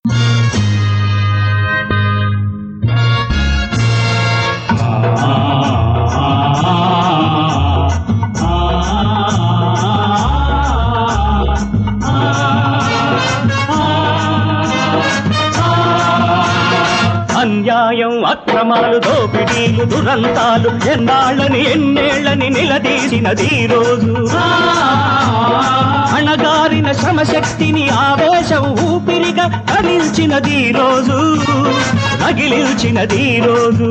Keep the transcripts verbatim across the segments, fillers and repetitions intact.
అన్యాయం అక్రమాలు దోపిడీలు దురంతాలు ఎన్నాళ్ళని ఎన్నేళ్ళని నిలదీసినది రోజు అణగారిన శ్రమశక్తిని ఆవేశం ఊపిరిగా తరించినది రోజు రగిలించినది రోజు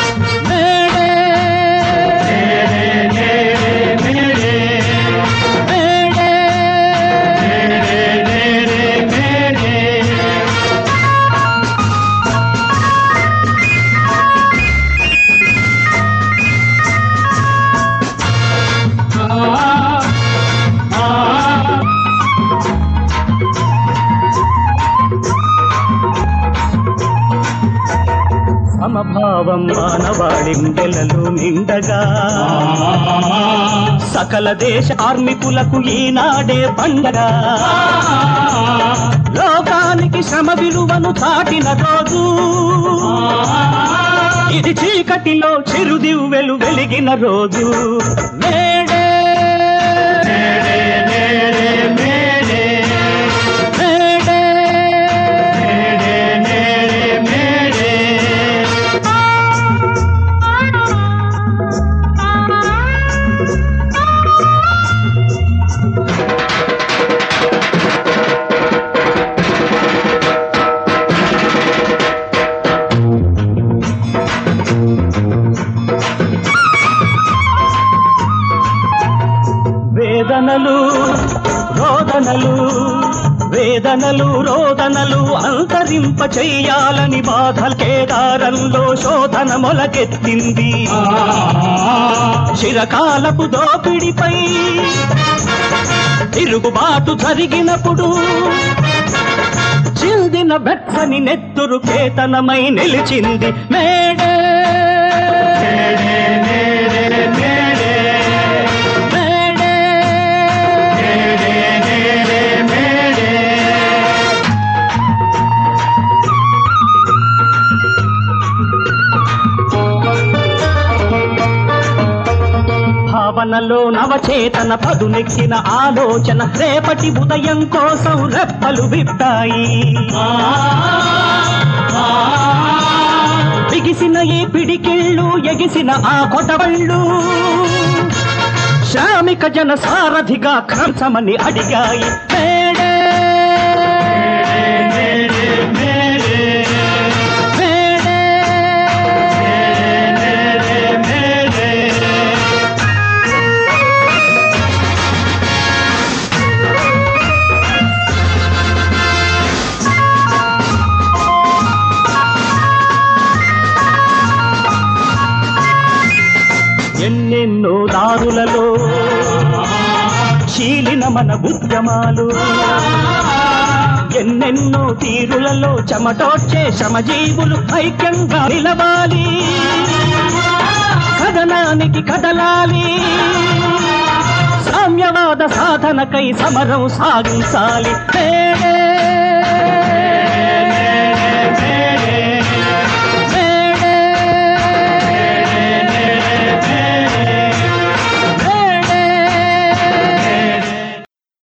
సమభావం మానవాళి గుండెలలో నిండగా సకల దేశ కార్మికులకు ఈనాడే పండగ లోకానికి శ్రమ విలువను చాటిన రోజు ఇది చీకటిలో చిరుదివ్వెలు వెలిగిన రోజు మేడే వేదనలు రోదనలు వేదనలు రోదనలు అంతరింప చెయ్యాలని బాధల కేదారంలో శోధన మొలకెత్తింది చిరకాలపు దోపిడిపై తిరుగుబాటు జరిగినప్పుడు చిందిన వెచ్చని నెత్తురు కేతనమై నిలిచింది మేడే భావనలో నవచేతన పదునెక్కిన ఆలోచన రేపటి ఉదయం కోసం రెప్పలు విప్పాయి బిగిసిన ఈ పిడికిళ్ళు ఎగిసిన ఆ కొటవళ్ళు శ్రామిక జన సారథిగా క్రంచమని అడిగాయి మేడే ఎన్నెన్నో దారులలో చీలిన మన ఉద్యమాలు ఎన్నెన్నో తీరులలో చెమటోడ్చే శ్రమజీవులు ఐక్యంగా నిలవాలి కథనానికి కదలాలి సామ్యవాద సాధనకై సమరం సాగించాలి.